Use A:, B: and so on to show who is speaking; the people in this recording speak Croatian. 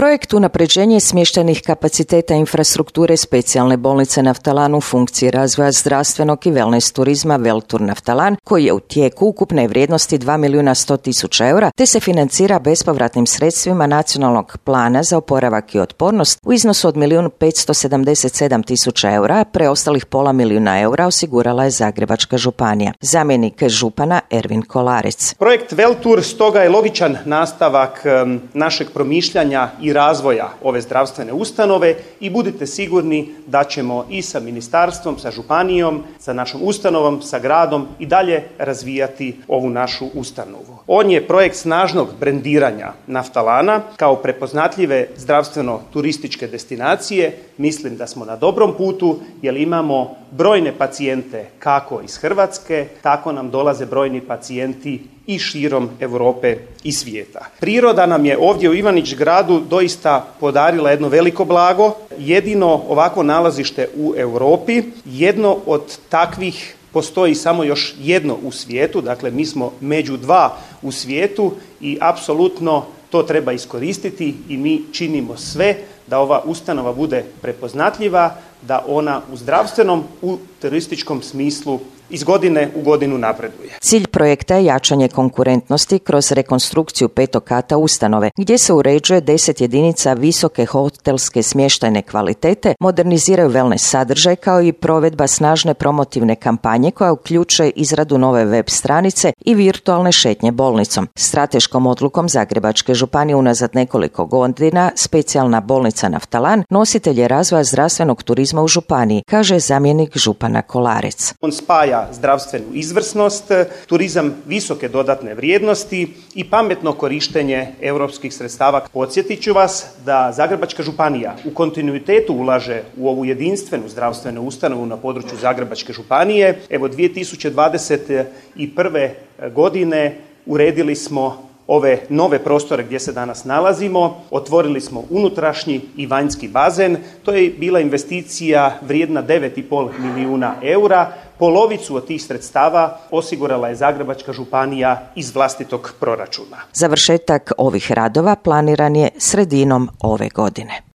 A: Projekt unapređenje smještajnih kapaciteta infrastrukture specijalne bolnice Naftalan u funkciji razvoja zdravstvenog i wellness turizma Veltur Naftalan, koji je u tijeku ukupne vrijednosti 2.100.000 eura, te se financira bespovratnim sredstvima Nacionalnog plana za oporavak i otpornost u iznosu od 1.577.000 eura, preostalih $500.000 eura osigurala je Zagrebačka županija. Zamjenik župana Ervin Kolarec.
B: Projekt Veltur stoga je logičan nastavak našeg promišljanja i razvoja ove zdravstvene ustanove i budite sigurni da ćemo i sa ministarstvom, sa županijom, sa našom ustanovom, sa gradom i dalje razvijati ovu našu ustanovu. On je projekt snažnog brendiranja Naftalana kao prepoznatljive zdravstveno-turističke destinacije. Mislim da smo na dobrom putu jer imamo brojne pacijente kako iz Hrvatske, tako nam dolaze brojni pacijenti i širom Europe i svijeta. Priroda nam je ovdje u Ivanić Gradu doista podarila jedno veliko blago, jedino ovako nalazište u Europi, jedno od takvih postoji samo još jedno u svijetu, dakle mi smo među dva u svijetu i apsolutno to treba iskoristiti i mi činimo sve da ova ustanova bude prepoznatljiva, da ona u zdravstvenom, u turističkom smislu iz godine u godinu napreduje.
A: Cilj projekta je jačanje konkurentnosti kroz rekonstrukciju 5. kata ustanove, gdje se uređuje 10 jedinica visoke hotelske smještajne kvalitete, moderniziraju wellness sadržaj kao i provedba snažne promotivne kampanje koja uključuje izradu nove web stranice i virtualne šetnje bolnicom. Strateškom odlukom Zagrebačke županije unazad nekoliko godina specijalna bolnica Naftalan nositelj je razvoja zdravstvenog turizma u županiji, kaže zamjenik župana Kolarec.
B: On spaja zdravstvenu izvrsnost, turizam visoke dodatne vrijednosti i pametno korištenje europskih sredstava. Podsjetit ću vas da Zagrebačka županija u kontinuitetu ulaže u ovu jedinstvenu zdravstvenu ustanovu na području Zagrebačke županije. Evo 2021. godine uredili smo ove nove prostore gdje se danas nalazimo, otvorili smo unutrašnji i vanjski bazen. To je bila investicija vrijedna 9,5 milijuna eura. Polovicu od tih sredstava osigurala je Zagrebačka županija iz vlastitog proračuna.
A: Završetak ovih radova planiran je sredinom ove godine.